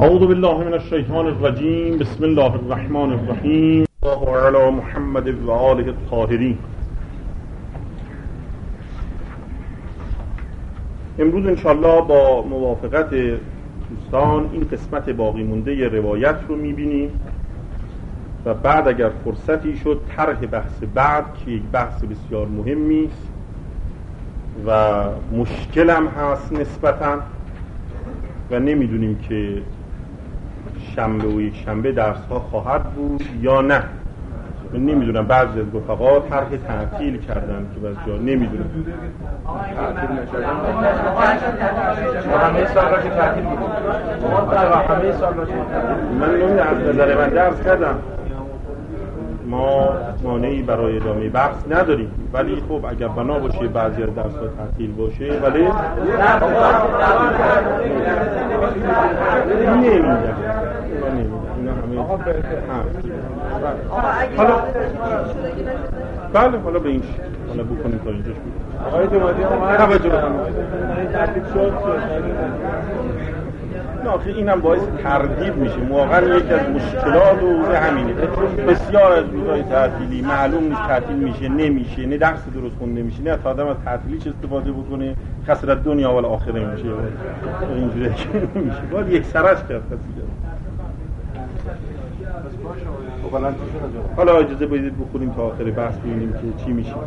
اعوذ بالله من الشیطان الرجیم. بسم الله الرحمن الرحیم. الله علی محمد و آله الطاهرین. امروز انشاءالله با موافقت دوستان این قسمت باقی مونده روایت رو میبینیم و بعد اگر فرصتی شد طرح بحث بعد که یک بحث بسیار مهمی است و مشکلم هست نسبتاً و نمیدونیم که شنبه و یک شنبه درس ها خواهد بود یا نه. من نمیدونم، بعضی از رفقا طرح تعطیل کردن که بعضی جا نمیدونم تعطیل نشدن. همه سال را که تعطیل بودیم همه سال را من نمیدونم، از نظر من درس کردم ما مانعی برای ادامه بحث نداریم، ولی خب اگر بنا باشه بعضی از درس ها تعطیل باشه ولی نمیدونم حالا حالا به این حالا بکنیم تا اینجاش بود. آقای جمادی توجه بکنیم تعطیل شد. نه آخه اینم باعث تردید میشه. واقعا یکی از مشکلات و همینه. بسیار از روزهای تعطیلی معلوم نیست تعطیل میشه نمیشه، نه درس درست خونده نمیشه، نه تا آدم از تعطیلیش استفاده بکنه خسارت دنیا و آخره میشه. اینجوری نمیشه. باید یک سرش کرد قضیه. حالا اجازه بدید بخونیم تا آخر بحث ببینیم که چی میشه.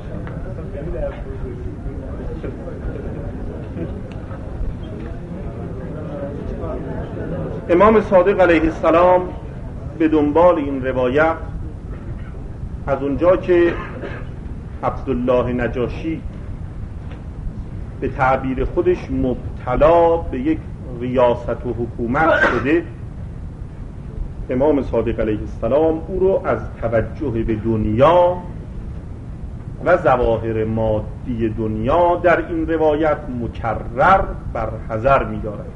امام صادق علیه السلام به دنبال این روایت از اونجا که عبدالله نجاشی به تعبیر خودش مبتلا به یک ریاست و حکومت شده، امام صادق علیه السلام او رو از توجه به دنیا و ظواهر مادی دنیا در این روایت مکرر برحذر می‌دارد.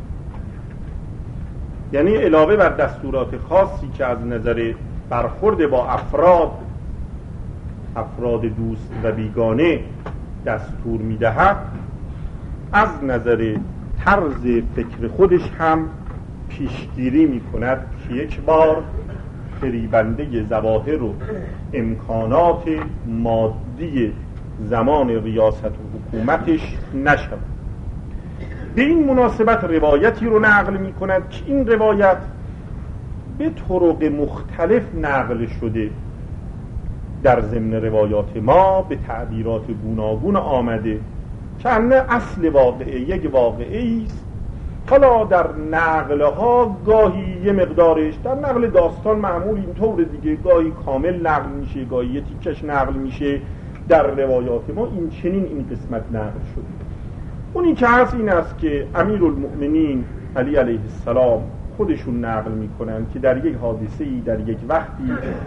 یعنی علاوه بر دستورات خاصی که از نظر برخورد با افراد دوست و بیگانه دستور می‌دهد، از نظر طرز فکر خودش هم پیشگیری می‌کند که یک بار فریبنده ظواهر و امکانات مادی زمان ریاست و حکومتش نشود. به این مناسبت روایتی رو نقل می‌کند که این روایت به طرق مختلف نقل شده، در ضمن روایات ما به تعبیرات گوناگون آمده که اصل واقعه یک واقعه است. حالا در نقلها گاهی یه مقدارش در نقل داستان معمول اینطور دیگه، گاهی کامل نقل میشه، گاهی یه تیکش نقل میشه. در روایات ما این چنین این قسمت نقل شده. اونی که هست این است که امیرالمؤمنین علی علیه السلام خودشون نقل میکنن که در یک حادثه‌ای در یک وقتی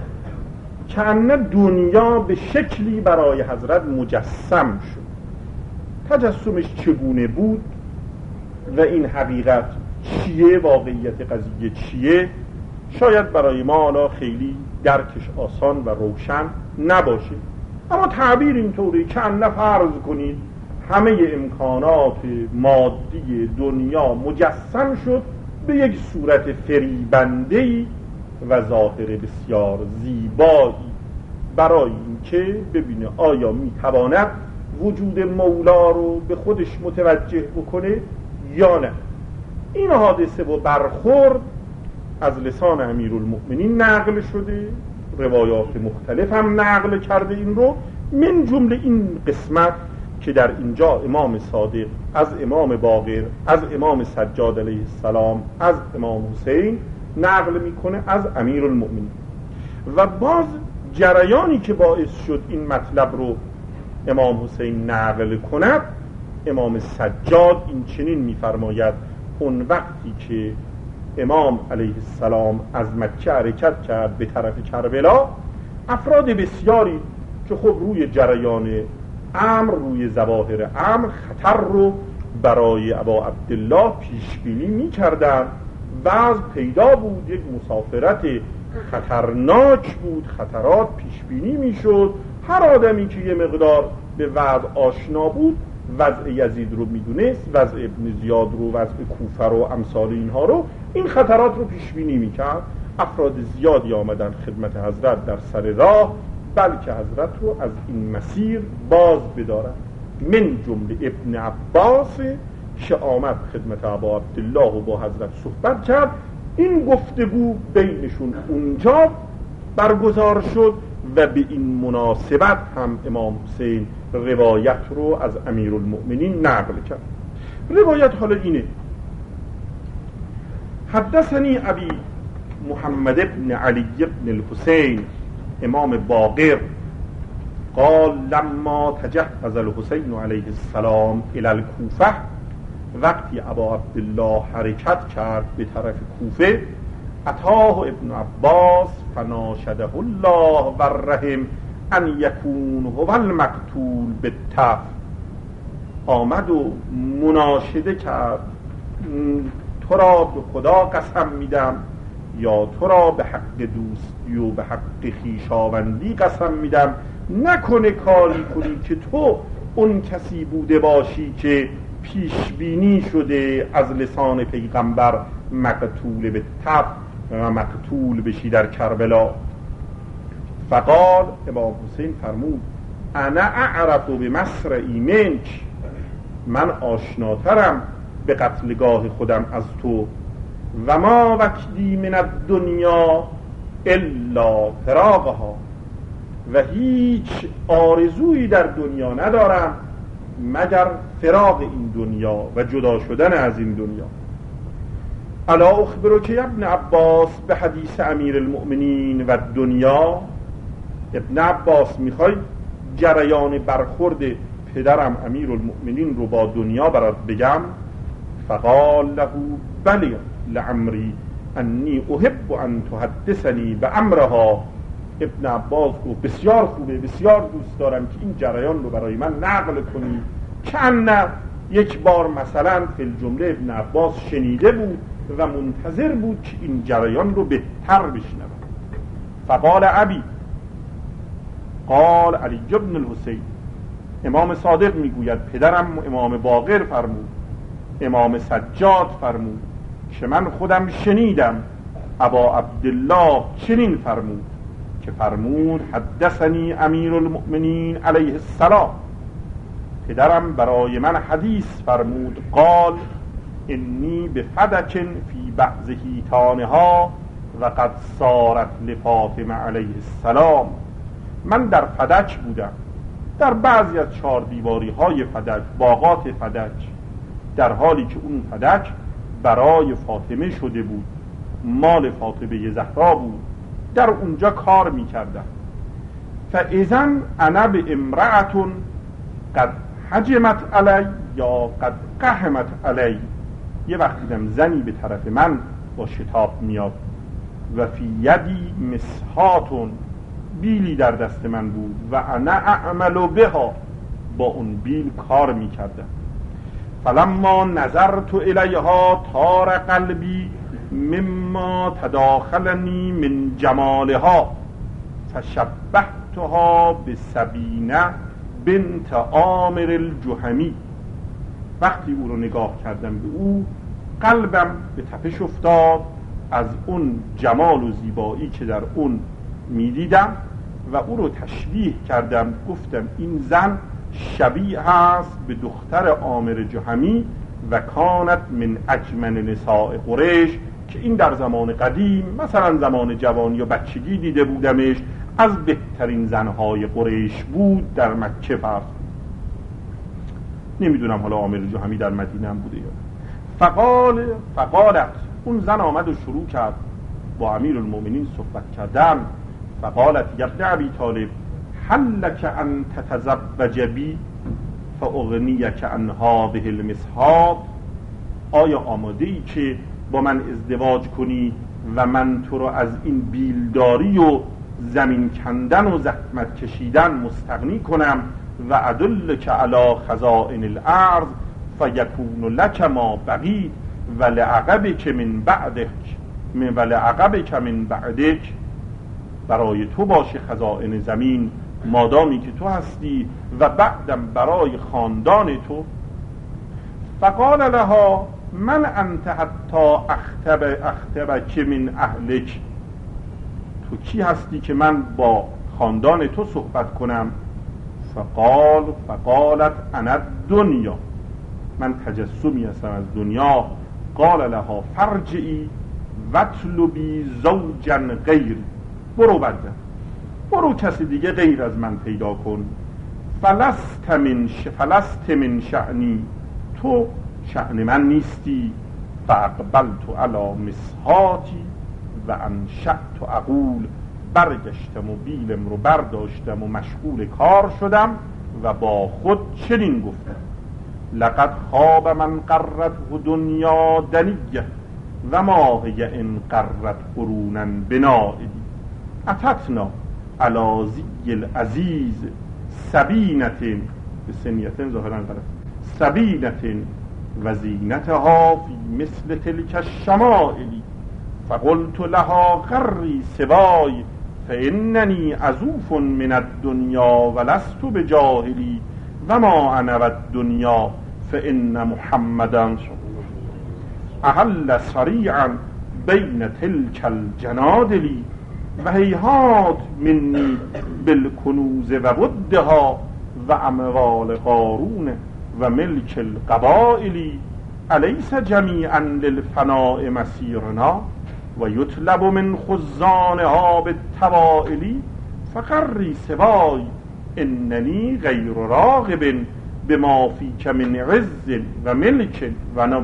که دنیا به شکلی برای حضرت مجسم شد. تجسمش چگونه بود و این حقیقت چیه، واقعیت قضیه چیه، شاید برای ما حالا خیلی درکش آسان و روشن نباشه، اما تعبیر اینطوری که فرض کنید همه امکانات مادی دنیا مجسم شد به یک صورت فریبنده‌ای و ظاهر بسیار زیبایی برای اینکه ببینه آیا میتواند وجود مولا رو به خودش متوجه بکنه یا نه. این حادثه و برخورد از لسان امیرالمؤمنین نقل شده، روایات مختلف هم نقل کرده این رو، من جمله این قسمت که در اینجا امام صادق از امام باقر، از امام سجاد علیه السلام، از امام حسین نقل میکنه از امیرالمؤمنین. و باز جریانی که باعث شد این مطلب رو امام حسین نقل کند، امام سجاد این چنین میفرماید: اون وقتی که امام علیه السلام از مکه حرکت کرد به طرف کربلا، افراد بسیاری که خب روی جریان امر، روی ظواهر امر خطر رو برای ابا عبدالله پیش بینی می‌کردند. بعض پیدا بود یک مسافرت خطرناک بود، خطرات پیش بینی می‌شد. هر آدمی که یه مقدار به وضع آشنا بود وضع یزید رو میدونست، وضع ابن زیاد رو، وضع کوفه رو، امثال اینها رو، این خطرات رو پیش بینی میکرد. افراد زیادی آمدن خدمت حضرت در سر راه، بلکه حضرت رو از این مسیر باز بدارن. من جمله ابن عباس که آمد خدمت ابا عبدالله و با حضرت صحبت کرد. این گفتگو بینشون اونجا برگزار شد و به این مناسبت هم امام حسین روایت رو از امیرالمؤمنین نقل کرد. روایت حالا اینه: حدثنی ابی محمد ابن علی ابن الحسین امام باقر قال لما تجهز الحسین علیه السلام الى الکوفه، وقتی ابا عبدالله حرکت کرد به طرف کوفه، اتاه ابن عباس فناشده الله والرحم ان یکون هو المقتول بالتف، آمد و مناشده کرد: تو را به خدا قسم میدم یا تو را به حق دوستی و به حق خویشاوندی قسم میدم، نکنه کاری کنی که تو اون کسی بوده باشی که پیش بینی شده از لسان پیغمبر مقتول به تف و مقتول بشی در کربلا. فقال امام حسین فرمود: انا اعرف به مصرعی منک، من آشناترم به قتلگاه خودم از تو، و ما وکدی من الدنیا الا فراغها، و هیچ آرزویی در دنیا ندارم مگر فراغ این دنیا و جدا شدن از این دنیا. الا اخبرک ابن عباس به حدیث امیر المؤمنین و دنیا، ابن عباس میخوای جریان برخورد پدرم امیر المؤمنین رو با دنیا برات بگم؟ فقال له بلی لعمری انی احب ان تحدثنی به امرها. ابن عباس گفت بسیار خوبه، بسیار دوست دارم که این جریان رو برای من نقل کنی. چند نه یک بار مثلا فی الجمله ابن عباس شنیده بود و منتظر بود که این جریان رو بهتر بشنود. فقال ابی، قال علی بن الحسین، امام صادق میگوید پدرم امام باقر فرمود، امام سجاد فرمود که من خودم شنیدم ابا عبدالله چنین فرمود که فرمود حدثنی امیر المؤمنین علیه السلام، پدرم برای من حدیث فرمود، قال انی بفدک فی بعض حیطانها و قد صارت لفاطمه علیه السلام، من در فدک بودم، در بعضی از 4 دیواری های فدک، باغات فدک، در حالی که اون فدک برای فاطمه شده بود، مال فاطمه زهرا بود، در اونجا کار میکردم. فاذن انا به امرأتون قد حجمت علی یا قد قحمت علی، یه وقت دیدم زنی به طرف من با شتاب میاد، و فی یدی مسحاتون، بیلی در دست من بود، و انا اعمل بها، با اون بیل کار میکردم. فلما نظرت الیها طار قلبی مما تداخلنی من جمالها فشبهتها بسبینه بنت عامر الجهمی، وقتی او رو نگاه کردم به او، قلبم به تپش افتاد از اون جمال و زیبایی که در اون میدیدم و او رو تشبیه کردم، گفتم این زن شبیه است به دختر عامر جهمی و کانت من اجمل نساء قریش، که این در زمان قدیم مثلا زمان جوانی یا بچگی دیده بودمش، از بهترین زنهای قریش بود در مکه فرض. نمیدونم حالا عامر جهمی در مدینه هم بوده یا. فقالت، اون زن آمد و شروع کرد با امیر المؤمنین صحبت کردن. فقالت یا ابن ابی طالب هل لك ان تتزوج بی فاغنیک عن هذه المسحات، آیا آماده ای که با من ازدواج کنی و من تو رو از این بیلداری و زمین کندن و زحمت کشیدن مستغنی کنم، و ادلک علی خزائن الارض فیکون لک ما بقی ولعقبک من بعدک، برای تو باشه خزائن زمین مادامی که تو هستی و بعدم برای خاندان تو. فقال لها من انت حتی اختبک من اهلک، تو کی هستی که من با خاندان تو صحبت کنم؟ فقالت انا الدنیا، من تجسمی هستم از دنیا. قال لها فرجعی واطلبی زوجا غیر، برو بعدم، برو کسی دیگه غیر از من پیدا کن. فلست من شأنی، تو شأن من نیستی. فاقبلت علی مسحاتی و انشأت اقول، برگشتم و بیلم رو برداشتم و مشغول کار شدم و با خود چنین گفتم: لقد خواب من قرته دنیا دنیه و ما هی ان قرت قرونا بنائدی، اتتنا علی زی العزیز سبینت، به سنیتن ظاهرا غلط، سبینت و زینتها فی مثل تلک الشمائلی، فقلت لها غری سوای فاننی عزوف من الدنیا ولست بجاهلی و ما انا والدنیا فان محمدا احل سریعا بین تلک الجنادل و هیهات منی بالکنوز و ودها و اموال قارون و ملک القبائل، الیس جمیعا للفناء مسیرنا و یطلب من خزانها بالتوائل، فقری سوای اننی غیر راغب بما فیک من عز و ملک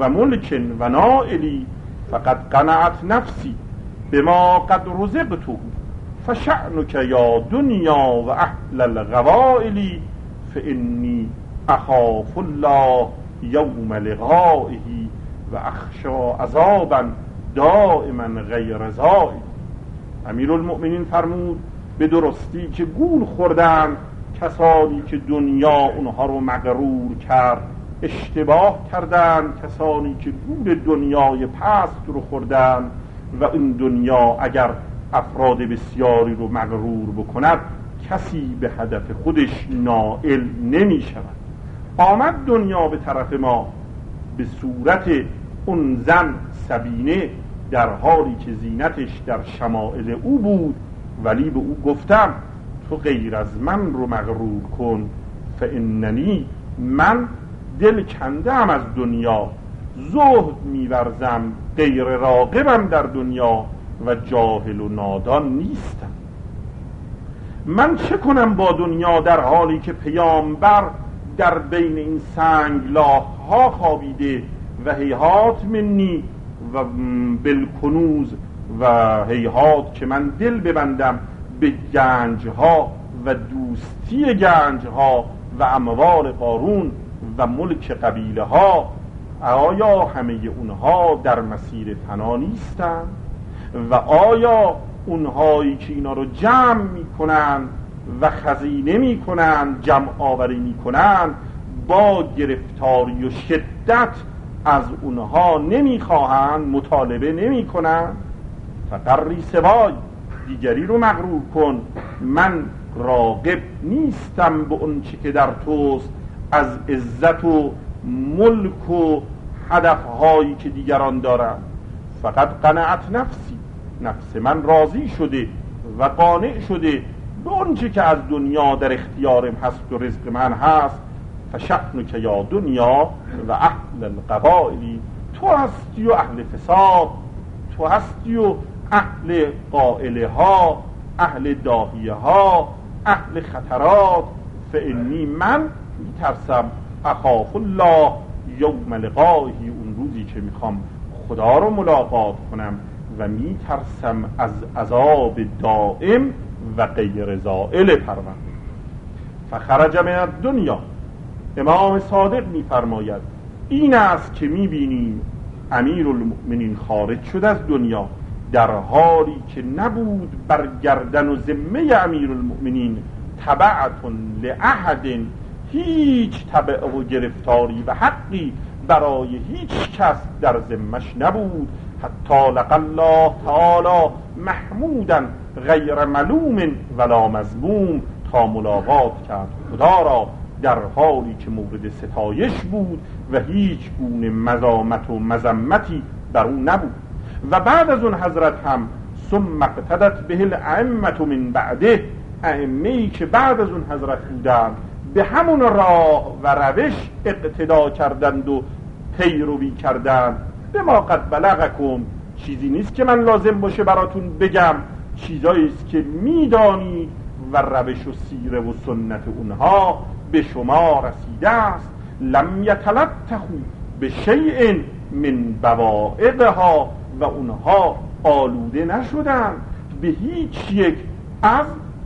و نائلی، فقد قنعت نفسی بما قد رزقته فشأنک یا دنیا و اهل الغوائل، فانی اخاف الله یوم لقائه و اخشا عذابا دائما غیر زائل. امیرالمؤمنین فرمود به درستی که گول خوردن کسانی که دنیا اونها رو مغرور کرد، اشتباه کردن کسانی که گول دنیای پست رو خوردن و این دنیا اگر افراد بسیاری رو مغرور بکند کسی به هدف خودش نائل نمی شود. آمد دنیا به طرف ما به صورت اون زن سبینه در حالی که زینتش در شمائل او بود، ولی به او گفتم تو غیر از من رو مغرور کن، فاننی من دل کندم از دنیا، زهد می‌ورزم، غیر راغبم در دنیا و جاهل و نادان نیستم. من چه کنم با دنیا در حالی که پیامبر در بین این سنگلاخ‌ها خوابیده و هیهات منی و بالکنوز و هیهات که من دل ببندم به گنجها و دوستی گنجها و اموال قارون و ملک قبیله ها، آیا همه اونها در مسیر فنا نیستن؟ و آیا اونهایی که اینا رو جمع میکنن و خزینه میکنن، جمع آوری میکنن، با گرفتاری و شدت از اونها نمیخواهن، مطالبه نمیکنن؟ فقری سوای دیگری رو مغرور کن، من راغب نیستم به اون چی که در توست از عزت و ملک و هدفهایی که دیگران دارن. فقط قناعت نفسی، نفس من راضی شده و قانع شده به اون چی که از دنیا در اختیارم هست و رزق من هست. فشأنک یا دنیا و اهل القبائل، تو هستی و اهل فساد، تو هستی و اهل قائله ها، اهل داهیه ها، اهل خطرات. فانی من میترسم اخاف الله یوم لقائه، اون روزی که میخوام خدا رو ملاقات کنم و میترسم از عذاب دائم و غیر زائل پرونده. فخرج من الدنیا، امام صادق میفرماید این است که میبینیم امیرالمؤمنین خارج شد از دنیا در حالی که نبود بر گردن و ذمه امیرالمؤمنین تبعتون لأحد، هیچ تبع و گرفتاری و حقی برای هیچ کس در ذمش نبود. حتی لقى الله تعالی محمودا غیر ملوم ولا مذموم، تا ملاقات کرد خدا را، در حالی که مورد ستایش بود و هیچ گونه مزامت و مذمتی بر او نبود. و بعد از اون حضرت هم ثم اقتدت به الائمه من بعده، ائمه‌ای که بعد از اون حضرت بودند به همون راه و روش اقتدا کردند و پیروی کردند. به ما قد بلغکم، چیزی نیست که من لازم باشه براتون بگم، چیزایی است که میدانید و روش و سیره و سنت اونها به شما رسیده است. لم یتلطخوا به شیء من بوائقها، و اونها آلوده نشدند به هیچ یک از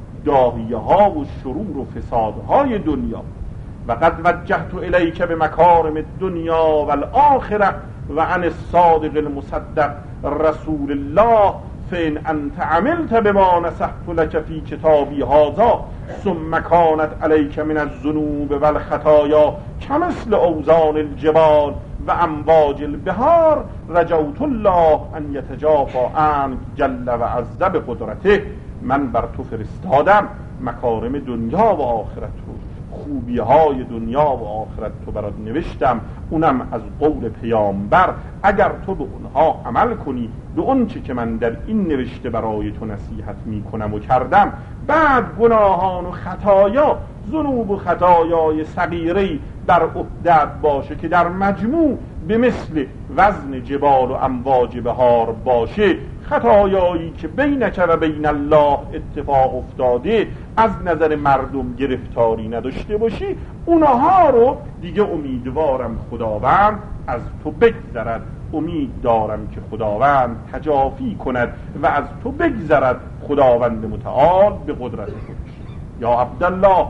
داهیه ها و شرور و فسادهای دنیا. و قد وجهت الیک به مکارم الدنیا و الاخره و عن الصادق المصدق رسول الله، فإن انت عملت بما نصحت لك في کتابی هذا ثم كانت عليك من الذنوب والخطايا كمثل اوزان الجبال و امواج البحار رجوت الله ان يتجافى عنك جل و عز بقدرته. من بر تو فرستادم مکارم دنیا و آخرت رو، خوبی های دنیا و آخرت تو برات نوشتم، اونم از قول پیامبر. اگر تو به اونها عمل کنی، به اون چه که من در این نوشته برای تو نصیحت می کنم و کردم، بعد گناهان و خطایا، ذنوب و خطایای صغیره‌ای در عهدت باشه که در مجموع به مثل وزن جبال و امواج بهار باشه، خطایایی که بینک و بین الله اتفاق افتاده از نظر مردم گرفتاری نداشته باشی، اونها رو دیگه امیدوارم خداوند از تو بگذرد، امید دارم که خداوند تجافی کند و از تو بگذرد خداوند متعال به قدرت خودش. یا عبدالله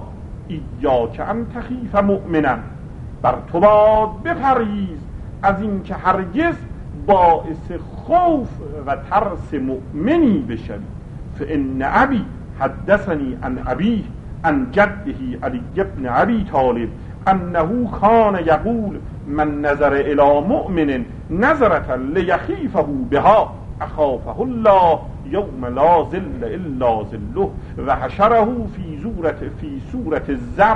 ایاک ان تخیف مؤمنا، بر تو باد بپرهیز از این که هرگز باعث خوف و ترس مؤمنی بشوی. فان ابی حدثنی عن ابیه عن جده علی بن ابی طالب انه کان یقول من نظر الی مؤمن نظرة لیخیفه بها اخافه الله یوم لا ظل الا ظله و حشره فی صورت الزر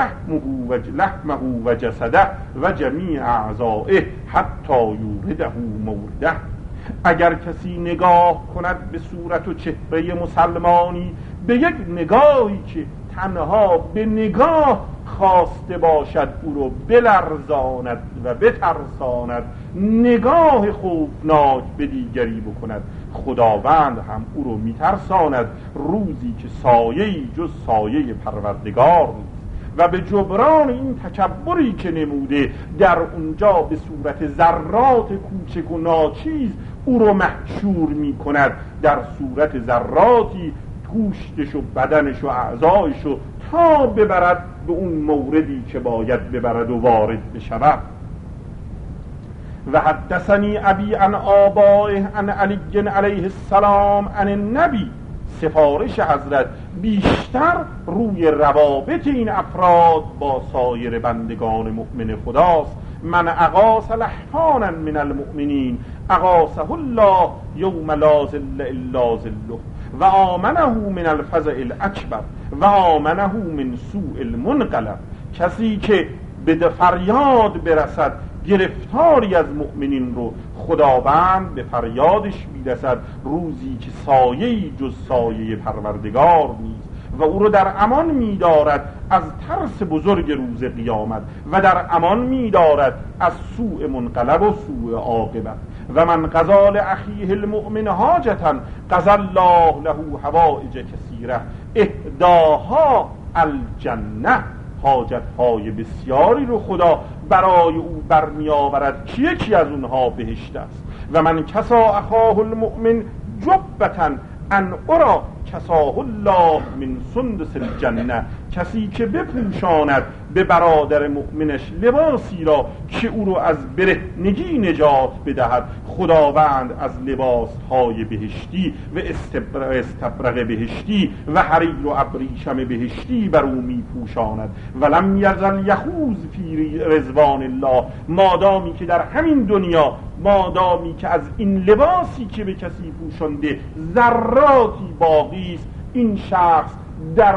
لحمه و جسده و جمیع اعضائه حتی یورده مورده. اگر کسی نگاه کند به صورت و چهره مسلمانی، به یک نگاهی که تنها به نگاه خواسته باشد او رو بلرزاند و بترساند، نگاه خوفناک به دیگری بکند، خداوند هم او رو میترساند روزی که سایه‌ای جز سایه پروردگار نیست. و به جبران این تکبری که نموده در اونجا به صورت ذرات کوچک و ناچیز او رو محشور می کند در صورت ذراتی گوشتش و بدنش و اعضایش رو تا ببرد به اون موردی که باید ببرد و وارد بشود. و حدثنی ابی عن آبائه عن علی علیه السلام عن النبی، سفارش حضرت بیشتر روی روابط این افراد با سایر بندگان مؤمن خداست. من اغاث لحفانا من المؤمنین اغاثه الله یوم لا ظل الا ظله و آمنه من الفزع الاکبر و آمنه من سوء المنقلب. کسی که به فریاد برسد گرفتاری از مؤمنین رو، خداوند به فریادش میرسد روزی که سایه‌ای جز سایه پروردگار نیست و او رو در امان می‌دارد از ترس بزرگ روز قیامت و در امان می‌دارد از سوء منقلب و سوء عاقبت. و من قضا لاخیه المؤمن حاجتا قضا الله له حوائج کثیره اهداها الجنه. حاجت‌های بسیاری رو خدا برای او برمی آورد که یکی از اونها بهشت است. و من کسا اخاه المؤمن جبتا ان ارا کساه الله من سندس الجنه. کسی که بپوشاند به برادر مؤمنش لباسی را که او رو از برهنگی نجات بدهد، خداوند از لباسهای بهشتی و استبرق بهشتی و حریر و ابریشم بهشتی بر او میپوشاند. ولم یزل یخوض فی رضوان الله، مادامی که در همین دنیا، مادامی که از این لباسی که به کسی پوشانده ذراتی باقی است، این شخص در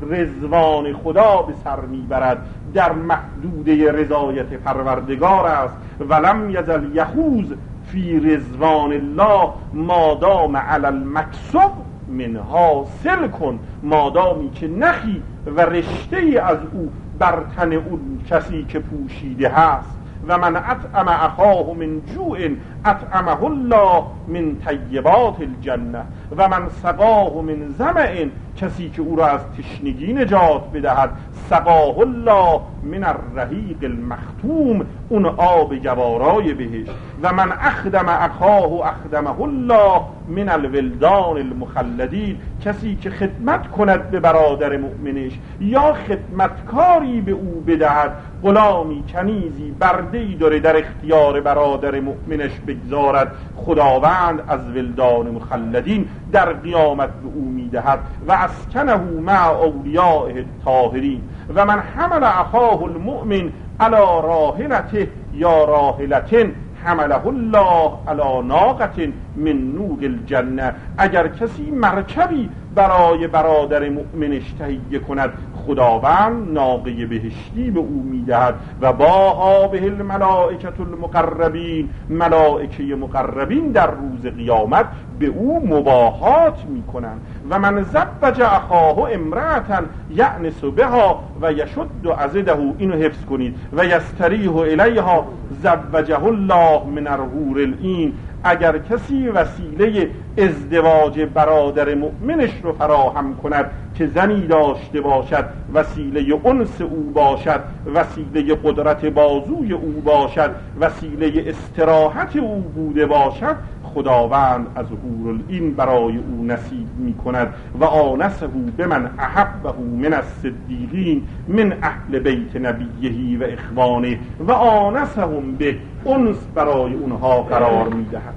رضوان خدا به سر میبرد، در محدوده رضایت پروردگار است. ولم یزل یخوض فی رضوان الله مادام علی المکسب من حاصل کن، مادامی که نخی و رشته از او بر تن اون کسی که پوشیده هست. و من اطعم اخاه من جوع اطعمه الله من طیبات الجنه و من سقاه من ظمأ، کسی که او را از تشنگی نجات بدهد سقاه الله من الرحیق المختوم، اون آب جوارای بهش. و من اخدم اخاه اخدمه الله من الولدان المخلدین، کسی که خدمت کند به برادر مؤمنش یا خدمتکاری به او بدهد، غلامی کنیزی برده‌ای داره در اختیار برادر مؤمنش بگذارد، خداوند از ولدان مخلدین در قیامت به او میدهد. و اسکنه مع اولیائه الطاهرین. و من حمل اخاه المؤمن علی راحلته یا راحلتن حمله الله علی ناقة من نوق الجنه، اگر کسی مرکبی برای برادر مؤمنش تهیه کند، خداوند ناقه بهشتی به او میدهد. و باها به الملائکة المقربین، ملائکه مقربین در روز قیامت به او مباهات میکنند. و من زوج اخاه امرأة یأنس بها و یشد عضده، اینو حفظ کنید، و یستریح الیها زوجه الله من الحور العین، اگر کسی وسیله ازدواج برادر مؤمنش رو فراهم کند که زنی داشته باشد، وسیله انس او باشد، وسیله قدرت بازوی او باشد، وسیله استراحت او بوده باشد، خداوند از حور العین برای او نصیب می کند. و آنسه بمن احبه من الصدیقین من اهل بیت نبیه و اخوانه، و آنسهم به، انس برای اونها قرار می دهد.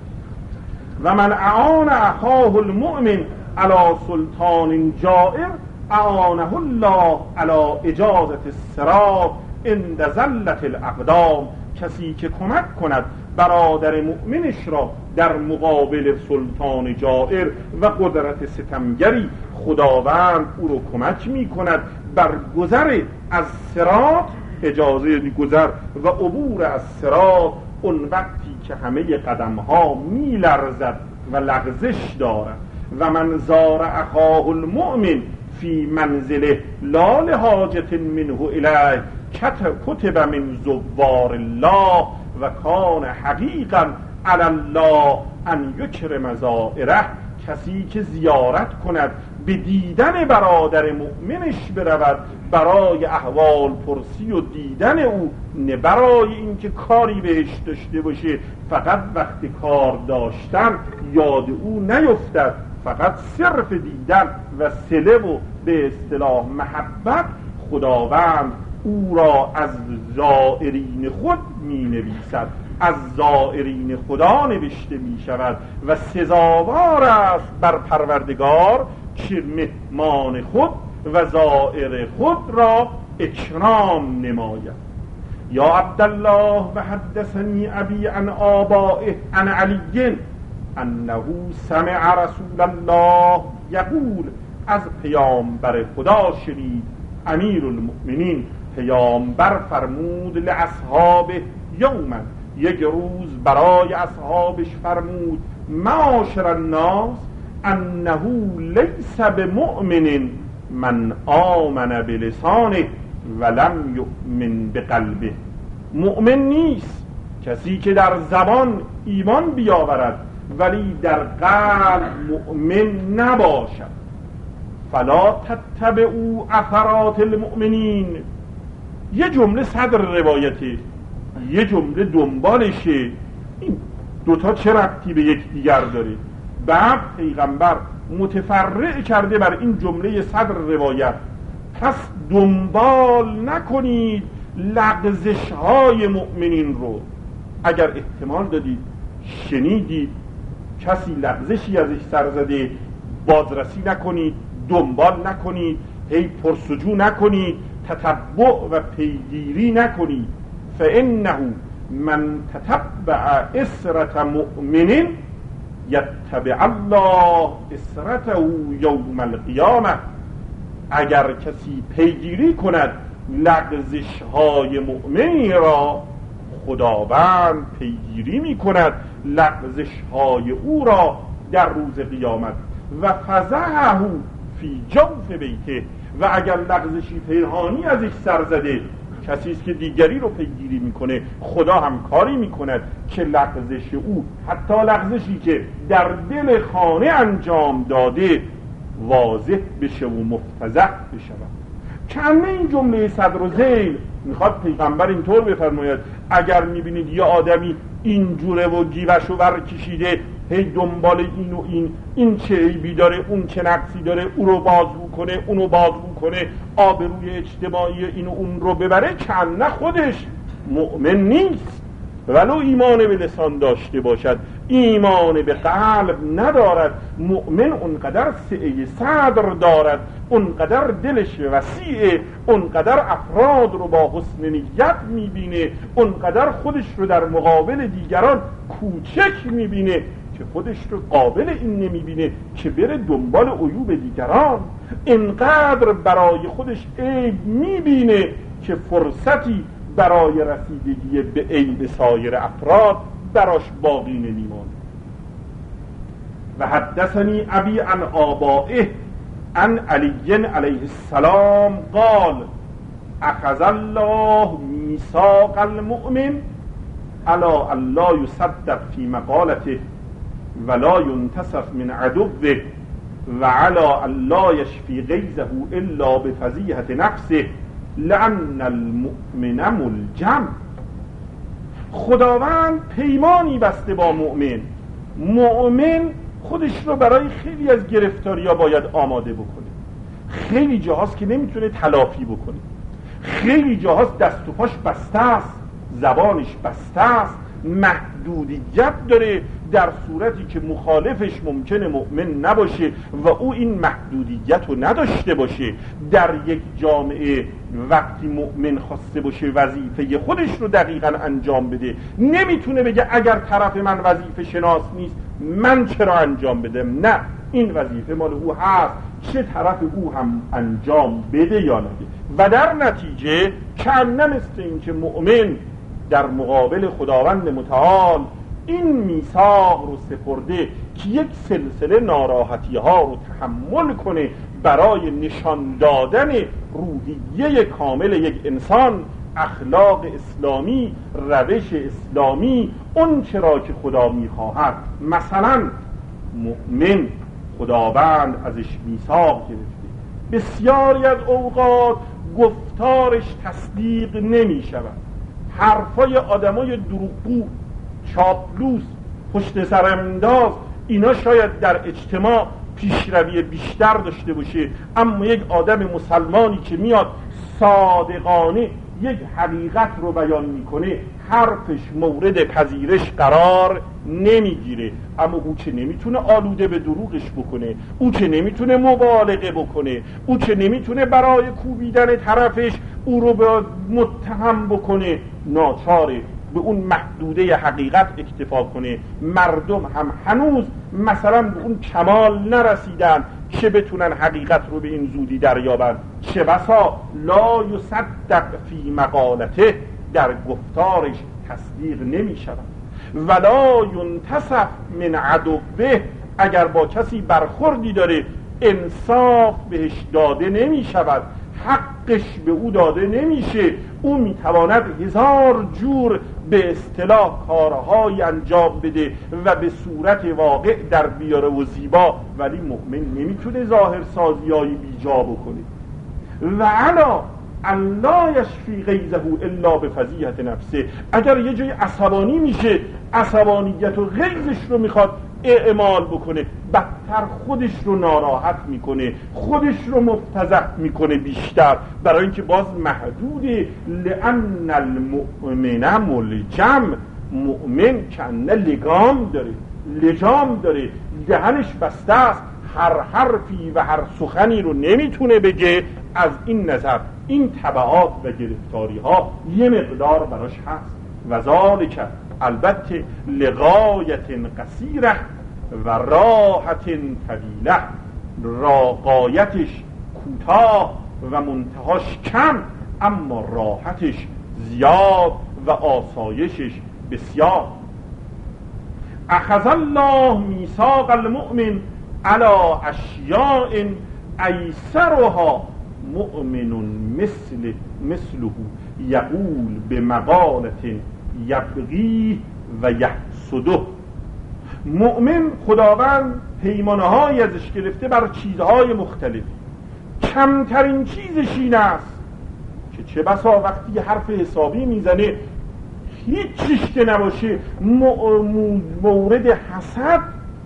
و من اعان اخاه المؤمن علی سلطان جائر اعانه الله علی اجازت الصراط عند زلة الاقدام، کسی که کمک کند برادر مؤمنش را در مقابل سلطان جائر و قدرت ستمگری، خداوند او را کمک می کند بر گذر از صراط، اجازه گذر و عبور از صراط، اون وقتی که همه قدم ها می لرزد و لغزش دارد. و من زار اخاه المؤمن فی منزله لا لحاجت منه الیه کتب من زوار الله و کان حقیقا علی الله ان یکرم زائره، کسی که زیارت کند به دیدن برادر مؤمنش برود برای احوال پرسی و دیدن او، نه برای اینکه کاری بهش داشته باشه، فقط وقتی کار داشتن یاد او نیفتد، فقط صرف دیدن و صله و به اصطلاح محبت، خداوند او را از زائرین خود می نویسد، از زائرین خدا نوشته می شود و سزاوار است بر پروردگار که مهمان خود و زائر خود را اکرام نماید. یا عبدالله و حدثنی ابی عن آبائه عن علی انه سمع رسول الله یقول، از پیامبر خدا شنید امیر المؤمنین پیامبر فرمود لاصحابه یوما، یک روز برای اصحابش فرمود معاشر الناس انه لیس بمؤمن من آمن بلسانه ولم یؤمن بقلبه، مؤمن نیست کسی که در زبان ایمان بیاورد ولی در قلب مؤمن نباشد. فلا تتبعوا اثرات المؤمنین، یه جمله صدر روایته، یه جمله دنبالشه، این دوتا چه ربطی به یک دیگر داره؟ بعد پیغمبر متفرع کرده بر این جمله صدر روایت، پس دنبال نکنید لغزش های مؤمنین رو. اگر احتمال دادید شنیدید کسی لغزشی ازش سر زده، بازرسی نکنید، دنبال نکنید، هی پرسجو نکنید، تتبع و پیگیری نکنید. فانه من تتبع اسرة مؤمن یتبع الله اسرته یوم القیامه، اگر کسی پیگیری کند لغزش های مؤمنی را، خداوند پیگیری می کند لغزش های او را در روز قیامت. و فزعه فی جوف بیته، و اگر لغزشی پنهانی ازش سر زده، کسی است که دیگری رو پیگیری میکنه، خدا هم کاری میکند که لغزش او، حتی لغزشی که در دل خانه انجام داده، واضح بشه و مفتضح بشود. کمه این جمله صدر و ذیل میخواد پیغمبر اینطور بفرماید اگر میبینید یه آدمی این جوره و گیوشو برکشیده، هی دنبال این و این چه عیبی داره، اون چه نقصی داره، او رو بازگو کنه، اونو بازگو کنه، آبروی اجتماعی این و اون رو ببره، کنه خودش مؤمن نیست، ولو ایمان به لسان داشته باشد، ایمان به قلب ندارد. مؤمن اونقدر سعه صدر دارد، اونقدر دلش وسیعه، اونقدر افراد رو با حسن نیت میبینه، اونقدر خودش رو در مقابل دیگران کوچک میبینه که خودش رو قابل این نمیبینه که بره دنبال عیوب دیگران، اینقدر برای خودش عیب میبینه که فرصتی برای رسیدگی به عیب سایر افراد براش باقی نمیماند. و حدثنی ابی عن آبائه عن علی علیه السلام قال اخذ الله میثاق المؤمن الا الا یصدق فی مقالته ولا ینتصف من عدوه و علا الا یشفی غیظه الا بفضیحة نفسه لأن المؤمن ملجم. خداوند پیمانی بسته با مؤمن. مؤمن خودش رو برای خیلی از گرفتاری‌ها باید آماده بکنه. خیلی جاهاست که نمیتونه تلافی بکنه، خیلی جاهاست دست و پاش بسته است، زبانش بسته است، محدودیت داره، در صورتی که مخالفش ممکنه مؤمن نباشه و او این محدودیت رو نداشته باشه. در یک جامعه وقتی مؤمن خواسته باشه وظیفه خودش رو دقیقاً انجام بده، نمیتونه بگه اگر طرف من وظیفه شناس نیست من چرا انجام بدم، نه، این وظیفه مال او هست، چه طرف او هم انجام بده یا نده. و در نتیجه کنه مثل این که مؤمن در مقابل خداوند متعال این میثاق رو سپرده که یک سلسله ناراحتی ها رو تحمل کنه برای نشان دادن روحیه کامل یک انسان، اخلاق اسلامی، روش اسلامی، اون چرا که خدا میخواهد. مثلا مؤمن خداوند ازش میثاق گرفته، بسیاری از اوقات گفتارش تصدیق نمی شود، حرفای آدمای دروغگو، چاپلوس، پشت سرانداز، اینا شاید در اجتماع پیشروی بیشتر داشته باشه، اما یک آدم مسلمانی که میاد صادقانه یک حقیقت رو بیان میکنه حرفش مورد پذیرش قرار نمیگیره. اما او که نمیتونه آلوده به دروغش بکنه، او که نمیتونه مبالغه بکنه، او که نمیتونه برای کوبیدن طرفش او رو به متهم بکنه، ناچاره به اون محدوده حقیقت اکتفا کنه. مردم هم هنوز مثلا به اون کمال نرسیدن که بتونن حقیقت رو به این زودی دریابن. چه بسا لا یصدق فی مقالته، در گفتارش تصدیق نمی شود. ولا ینتصف من عدوه، اگر با کسی برخوردی داره انصاف بهش داده نمی شود، حقش به او داده نمیشه. او میتواند هزار جور به اصطلاح کارهای انجام بده و به صورت واقع در بیاره و زیبا، ولی مؤمن نمیتونه ظاهر سازیایی بیجا بکنه. و علا الله یشفی غیظه الا بفضیحة نفسه، اگر یه جای عصبانی میشه، عصبانیت و غیظش رو میخواد اعمال بکنه، بدتر خودش رو ناراحت میکنه، خودش رو مفتضح میکنه بیشتر، برای اینکه باز محدوده. لأن المؤمن ملجم، مؤمن کنه لگام داره، لجام داره، دهنش بسته است، هر حرفی و هر سخنی رو نمیتونه بگه. از این نظر این تبعات و گرفتاری ها یه مقدار براش هست. و ذالک البته لغایت قصیره و راحت طویله، راقایتش کوتاه و منتهاش کم، اما راحتش زیاد و آسایشش بسیار. اخذ الله میثاق المؤمن علی اشیاء ایسرها مؤمن مثله یقول به مقالت یبغی و یحسده. مؤمن خداوند پیمانه‌هایی ازش گرفته بر چیزهای مختلف. کمترین چیزش این است که چه بسا وقتی حرف حسابی میزنه هیچ چیز که نباشه مورد حسد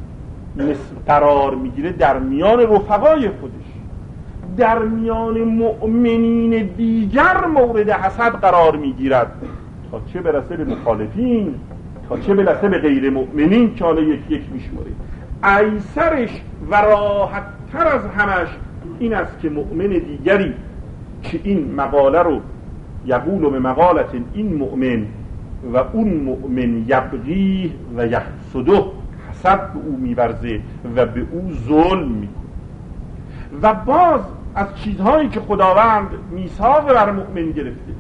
قرار میگیره در میان رفقای خودش، در میان مؤمنین دیگر مورد حسد قرار میگیرد، تا چه برسه به مخالفین، تا چه برسه به غیر مؤمنین که حالا یک یک میشماره. ایسرش و راحت تر از همش این است که مؤمن دیگری که این مقاله رو یقول به مقالت این مؤمن و اون مؤمن یبغی و یحسده، حسد به او می‌ورزه و به او ظلم میکنه. و باز از چیزهایی که خداوند میثاق بر مؤمن گرفته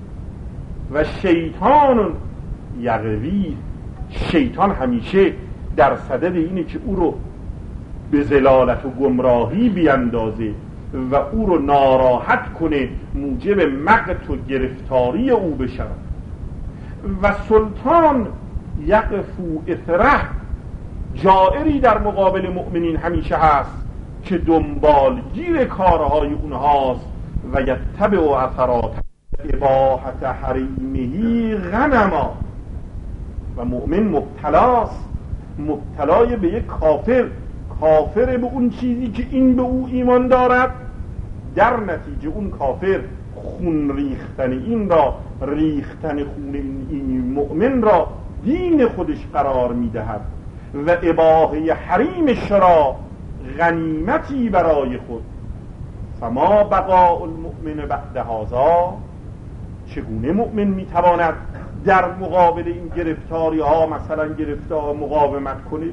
و شیطان یغوی، شیطان همیشه در صدد اینه که او رو به ضلالت و گمراهی بیندازه و او رو ناراحت کنه، موجب مقت و گرفتاری او بشود. و سلطان یقفو اثره، جائری در مقابل مؤمنین همیشه هست که دنبالگیر کارهای اونهاست و یتبع اثرات اباحت حریمهی غنما. و مؤمن مبتلاست، مبتلای به یک کافر به اون چیزی که این به او ایمان دارد، در نتیجه اون کافر خون ریختن این را، ریختن خون این مؤمن را دین خودش قرار میدهد و اباحه حریمش را غنیمتی برای خود. فما بقاء المؤمن بعد هذا، چگونه مؤمن میتواند در مقابل این گرفتاری ها مثلا گرفتار مقاومت کنه؟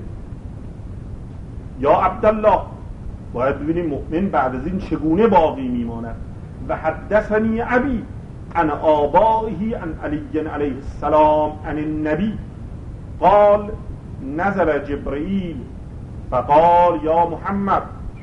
یا عبدالله، باید ببینیم مؤمن بعد از این چگونه باقی میماند. و حدثنی ابی عن آبائه عن علی علیه السلام عن النبی قال نزل جبرئیل فقال یا محمد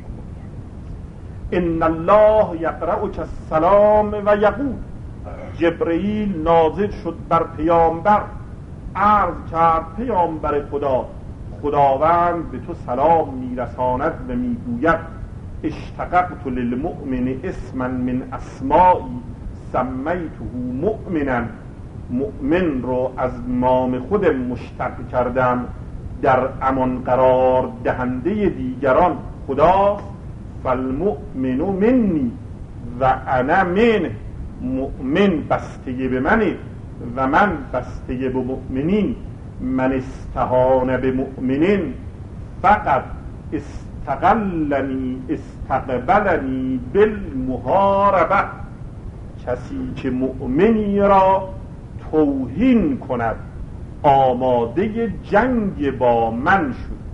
ان الله یقرأک السلام و یقول. جبرئیل نازل شد بر پیامبر، عرض کرد پیامبر خدا، خداوند به تو سلام میرساند و میگوید اشتققت للمؤمن اسما من اسمائی سمیته مؤمنا. مؤمن رو از نام خودم مشتق کردم، در امان قرار دهنده دیگران خداست. فالمؤمن منی و انا منه، مؤمن بسته به منه و من بسته به مؤمنین. من استهان به مؤمنین فقط استقبلنی بالمحاربه. کسی که مؤمنی را توهین کند آماده جنگ با من شد.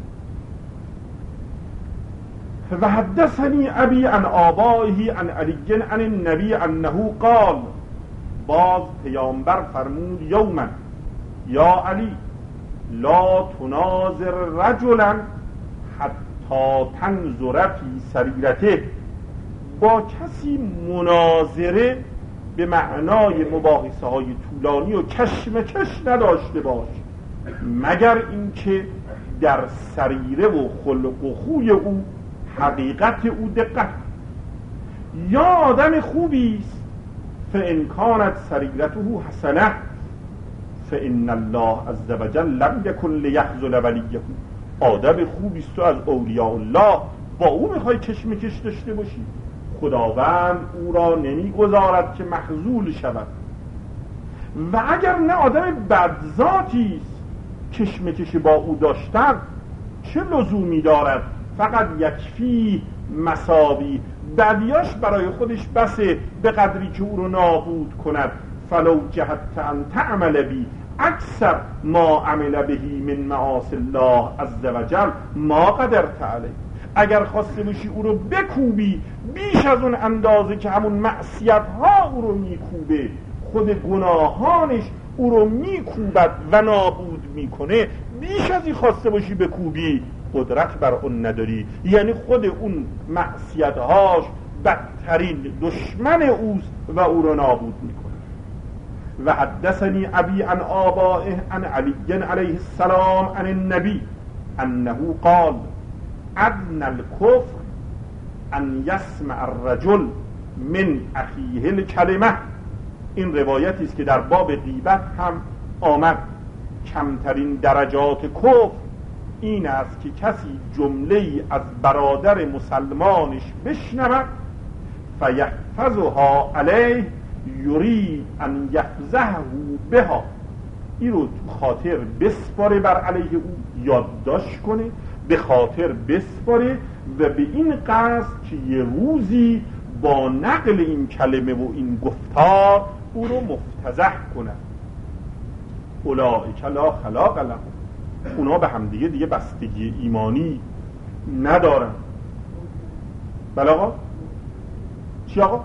و حدثنی ابی عن آبائه عن علی عن النبی انه قال، باز پیامبر فرمود یوما یا علی لا تناظر رجلا حتی تنظر فی سریرته. با کسی مناظره به معنای مباحثه های طولانی و کشمکش نداشته باش، مگر اینکه در سریره و خلق و خوی او، حقیقت او دقت. یا آدم خوبی است، فان کانت سریرته حسنه فان الله عز وجل لم یکن لیخذل ولیه. آدم خوبی است تو از اولیاء الله با او میخوای کشمکش داشته باشی، خداوند او را نمیگذارد که مخذول شود. و اگر نه آدم بدذاتی است، کشمکش با او داشتن چه لزومی دارد؟ فقط یکفی مساوی، بدیاش برای خودش بسه به قدری که او رو نابود کند. فلو جهدت ان تعمل بی اکثر ما عمل بهی من معاصی الله عز وجل ما قدرت علیه. اگر خواسته باشی او رو بکوبی بیش از اون اندازه که همون معصیت ها او رو میکوبه، خود گناهانش او رو میکوبد و نابود میکنه، بیش از این خواسته باشی بکوبی قدرت بر اون نداری. یعنی خود اون معصیت هاش بدترین دشمن اوست و او رو نابود میکنه. و حدثنی ابی عن آبائه عن علی علیه السلام عن النبی انه قال ادنى الكفر ان يسمع الرجل من اخیه الکلمه. این روایتی است که در باب غیبت هم آمد. کمترین درجات کفر این است که کسی جمله‌ای از برادر مسلمانش بشنود فیحفظها علیه یرید ان یفزهه بها، این رو تو خاطر بسپاره بر علیه او، یادداشت کنه، به خاطر بسپاره و به این قصد که یه روزی با نقل این کلمه و این گفتار او رو مفتضح کنه. اولئک لا خلاق لهم، اونا به هم دیگه بستگی ایمانی ندارن. بله آقا؟ چی آقا؟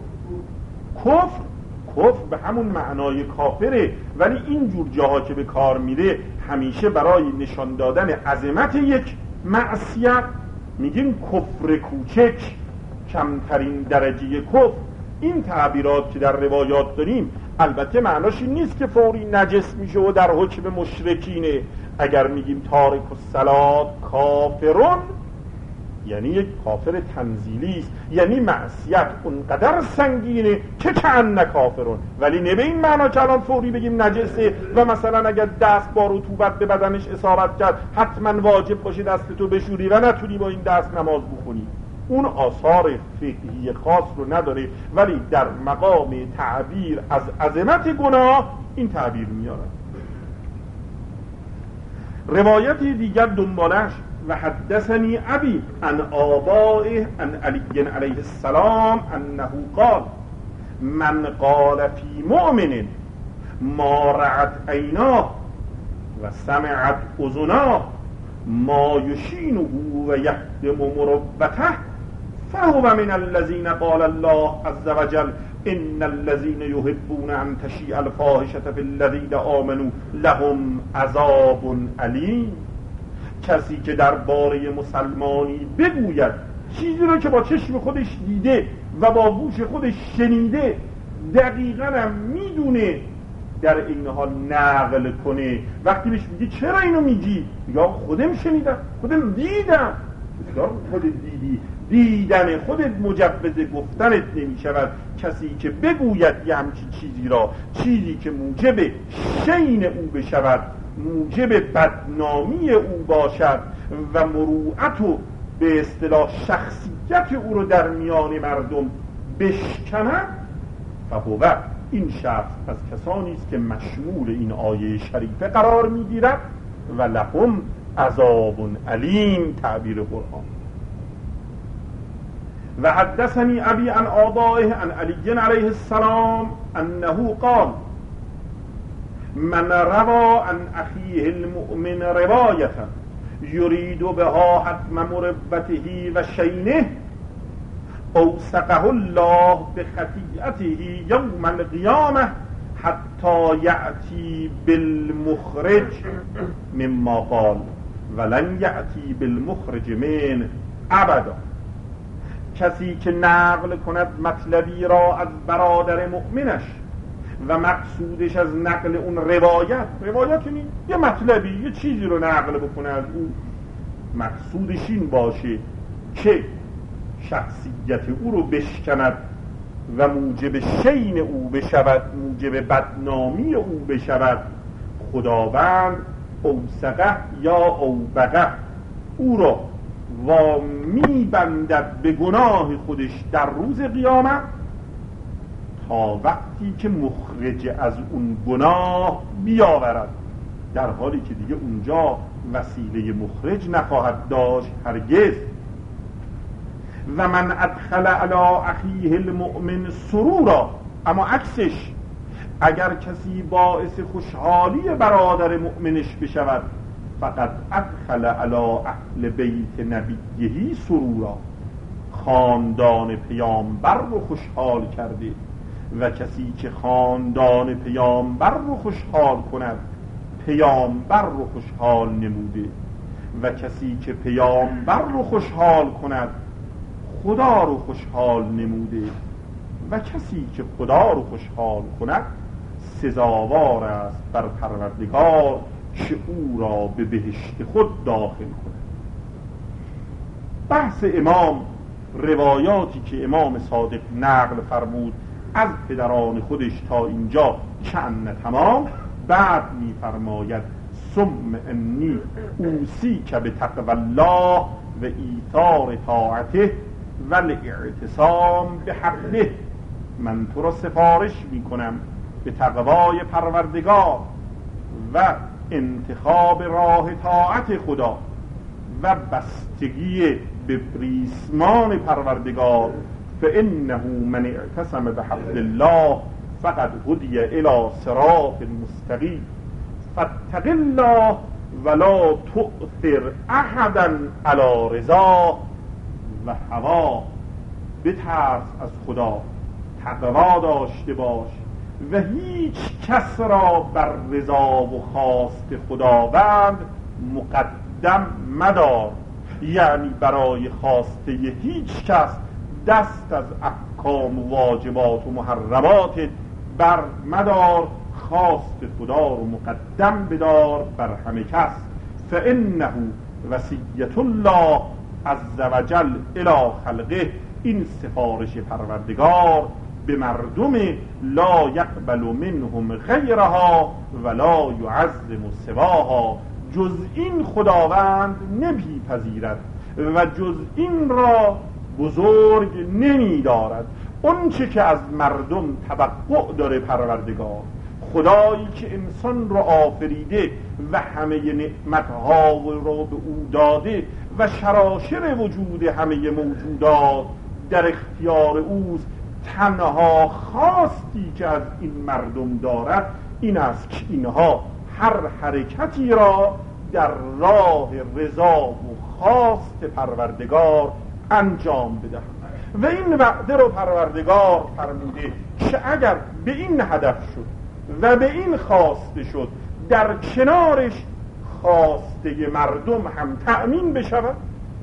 کفر به همون معنای کافره، ولی این جور جاها که به کار میره همیشه برای نشان دادن عظمت یک معصیت میگیم کفر کوچک، کمترین درجه کفر. این تعبیرات که در روایات داریم البته معناش این نیست که فوری نجس میشه و در حکم مشرکینه. اگر میگیم تارک الصلاة کافرون یعنی یک کافر تنزیلی است، یعنی معصیت اونقدر سنگینه که کأن کافرون، ولی نه به این معنا که الان فوری بگیم نجسه و مثلا اگر دست با رطوبت به بدنش اصابت کرد حتما واجب باشه دستتو بشوری و نتونی با این دست نماز بخونی. اون آثار فقهی خاص رو نداره، ولی در مقام تعبیر از عظمت گناه این تعبیر میاره. روایت دیگر دنبالش و حدثنی ابی عن آبائه عن علی علیه السلام انه قال من قال فی مؤمن ما رعت عیناه و سمعت اذناه ما یشینه و یهدم مروته فهو من الذین قال الله عز وجل ان الذين يحبون ان تشيع الفاحشة في الذين آمنوا لهم عذاب علیم. کسی که درباره مسلمانی بگوید چیزی رو که با چشم خودش دیده و با گوش خودش شنیده، دقیقاً هم میدونه، در این حال نقل کنه. وقتی بهش میگه چرا اینو میگی؟ یا خودم شنیدم، خودم دیدم. یا خودت دیدی، دیدن خودت مجوز گفتنت نمی شود. کسی که بگوید یه همچین چیزی را، چیزی که موجب شین او بشود، موجب بدنامی او باشد و مروءت و به اصطلاح شخصیت او رو در میان مردم بشکند، فهو این شخص از کسانی است که مشمول این آیه شریفه قرار میگیرد و لهم عذاب علیم تعبیر قرآن. و حدثنی ابی عن آبائه عن علی علیه السلام انه قال من روى عن اخیه المؤمن روایتا یرید بها حتم مربته و شینه اوثقه الله بخطیئته یوم القیامه حتی یأتی بالمخرج مما قال ولن یأتی بالمخرج من ابدا. کسی که نقل کند مطلبی را از برادر مؤمنش و مقصودش از نقل اون روایت یعنی یه مطلبی، یه چیزی رو نقل بکنه از او، مقصودش این باشه که شخصیت او رو بشکند و موجب شین او بشود، موجب بدنامی او بشود، خداوند اوثقه یا اوبقه او را و میبندد به گناه خودش در روز قیامت تا وقتی که مخرج از اون گناه بیاورد، در حالی که دیگه اونجا وسیله مخرج نخواهد داشت هرگز. و من ادخل علی اخیه المؤمن سرورا، اما عکسش، اگر کسی باعث خوشحالی برادر مؤمنش بشود فقد ادخل علی اهل بیت نبیه سرورا، خاندان پیامبر رو خوشحال کرده و کسی که خاندان پیامبر رو خوشحال کند پیامبر رو خوشحال نموده و کسی که پیامبر رو خوشحال کند خدا رو خوشحال نموده و کسی که خدا رو خوشحال کند سزاوار است بر پروردگار که او را به بهشت خود داخل کند. بحث امام، روایاتی که امام صادق نقل فرمود از پدران خودش تا اینجا چند تمام. بعد می فرماید ثم انی اوصیک بتقوی الله و ایثار طاعته و الاعتصام بحبله، من تو را سفارش می کنم به تقوای پروردگار و انتخاب راه طاعت خدا و بستگی به ریسمان پروردگار. فانه من اعتصم بحبل الله فقد هدی الی صراط مستقیم فاتق الله ولا تؤثر احدا علی رضا و هوا. بترس از خدا، تقوا داشته باش و هیچ کس را بر رضا و خواست خداوند مقدم مدار، یعنی برای خواسته هیچ کس دست از احکام و واجبات و محرمات بر مدار، خواست خدا رو مقدم بدار بر همه کس. فانه وصیت الله عز وجل الی خلقه، این سفارش پروردگار به مردم لا یقبل منهم غیرها ولا یعظم سواها، جز این خداوند نمیپذیرد و جز این را بزرگ نمی دارد. اون چه که از مردم توقع داره پروردگار، خدایی که انسان را آفریده و همه نعمتها را به او داده و شراشر وجود همه موجودات در اختیار اوست، تنها خواستی که از این مردم دارد این است که اینها هر حرکتی را در راه رضا و خواست پروردگار انجام بدهند. و این وعده رو پروردگار فرموده که اگر به این هدف شد و به این خواسته شد در کنارش خواسته مردم هم تأمین بشود،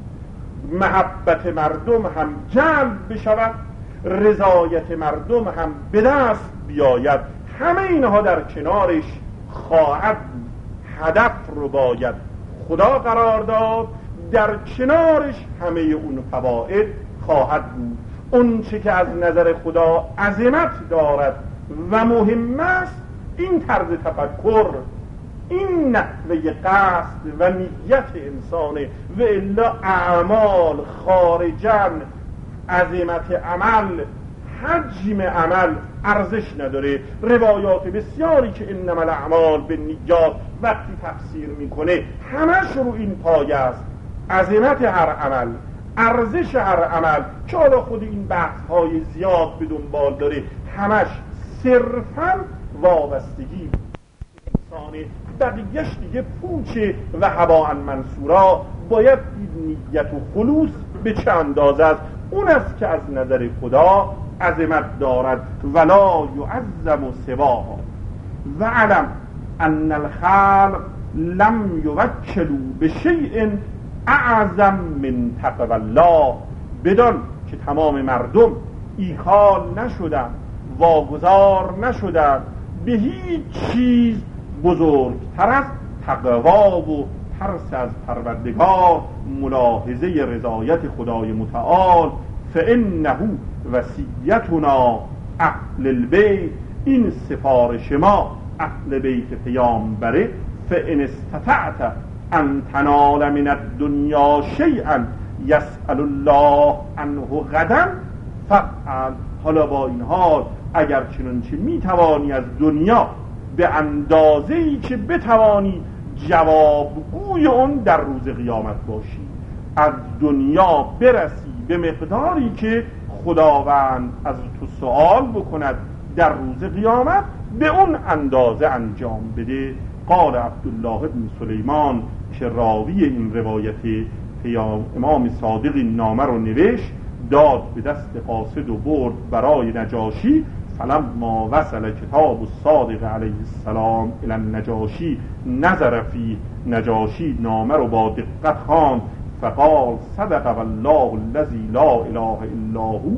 محبت مردم هم جلب بشود، رضایت مردم هم به دست بیاید، همه اینها در کنارش خواهد بود. هدف رو باید خدا قرار داد، در کنارش همه اون فواید خواهد بود. اون چه که از نظر خدا عظمت دارد و مهم است این طرز تفکر، این نحوه قصد و نیت انسانه، و الا اعمال خارجاً عظمت عمل، حجم عمل ارزش نداره. روایات بسیاری که انما الاعمال بالنیات وقتی تفسیر میکنه همش رو این پایه است، عظمت هر عمل، ارزش هر عمل، که حالا خود این بحث های زیاد به دنبال داره، همش صرفاً وابستگی انسانه، بقیهش دیگه پوچه و هواء منصورا. باید نیت و خلوص به چه اندازه است، اون است که از نظر خدا عظمت دارد. ولا یعظم سواها و علم ان الخلق لم یوکلوا بشیء اعظم من تقوی الله، بدان که تمام مردم ایخال نشدن، واگذار نشدن به هیچ چیز بزرگتر از تقوا و ترس از پروردگار، ملاحظه رضایت خدای متعال. فانه وصیتنا اهل البیت، این سفارش ما اهل بیت پیامبره. فان استطعت ان تنال من الدنیا شیئا یسأل الله عنه غدا فافعل. حالا با این حال اگر چنانچه میتوانی از دنیا به اندازه‌ای که بتوانی جوابگوی اون در روز قیامت باشی، از دنیا برسی به مقداری که خداوند از تو سوال بکند در روز قیامت، به اون اندازه انجام بده. قال عبدالله بن سلیمان که راوی این روایت امام صادق این نامه رو نوشت، داد به دست قاصد و برد برای نجاشی. فلما وصل کتاب الصادق علیه السلام الی النجاشی نظر فی، نجاشی نامه رو با دقت خواند، فقال صدق والله الذی لا اله الا هو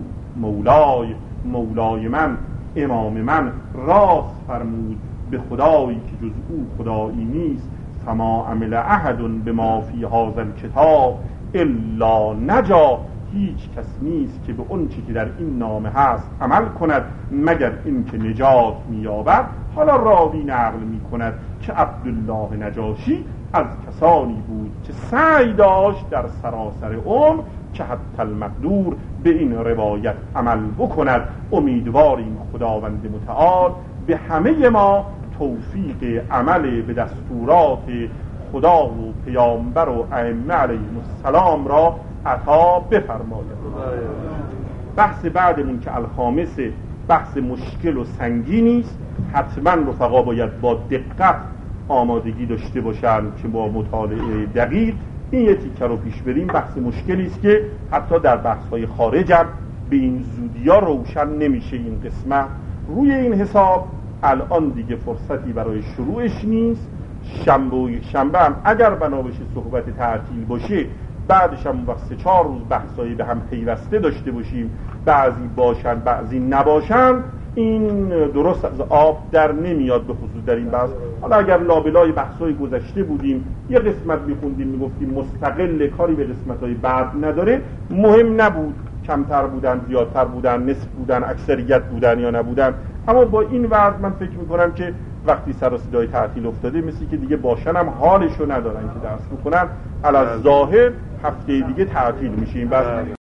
مولای من، امام من راست فرمود به خدایی که جز او خدایی نیست. فما عمل احد بما فی هذا الکتاب الا نجا، هیچ کس نیست که به اون چی که در این نامه هست عمل کند مگر این که نجات می‌یابد. حالا راوی نقل می‌کند که عبدالله نجاشی از کسانی بود که سعی داشت در سراسر عمر که حتی المقدور به این روایت عمل بکند. امیدواریم خداوند متعال به همه ما توفیق عمل به دستورات خدا و پیامبر و ائمه علیهم السلام را عطا بفرماید. بحث بعدمون که الخامس، بحث مشکل و سنگینی است. حتما رفقا باید با دقت آمادگی داشته باشند که با مطالعه دقیق این یه تیکه رو پیش بریم. بحث مشکلی است که حتی در بحث‌های خارج هم به این زودی‌ها روشن نمیشه این قسمت. روی این حساب الان دیگه فرصتی برای شروعش نیست. شنبه هم اگر بنا بشه صحبت تعطیل باشه، بعدش هم وقت 3-4 روز بحثایی به هم پیوسته داشته باشیم، بعضی باشن بعضی نباشن، این درست از آب در نمیاد. به خصوص در این بحث حالا اگر لابلای بحثای گذشته بودیم یه قسمت میخوندیم میگفتیم مستقل، کاری به قسمتای بعد نداره، مهم نبود کمتر بودن زیادتر بودن نصف بودن اکثریت بودن یا نبودن. اما با این وضع من فکر میکنم که وقتی سر و صدای تعطیل افتاده مثل که دیگه باشن هم حالشو ندارن که درس بکنن. علی ظاهر هفته دیگه تعطیل میشیم. بس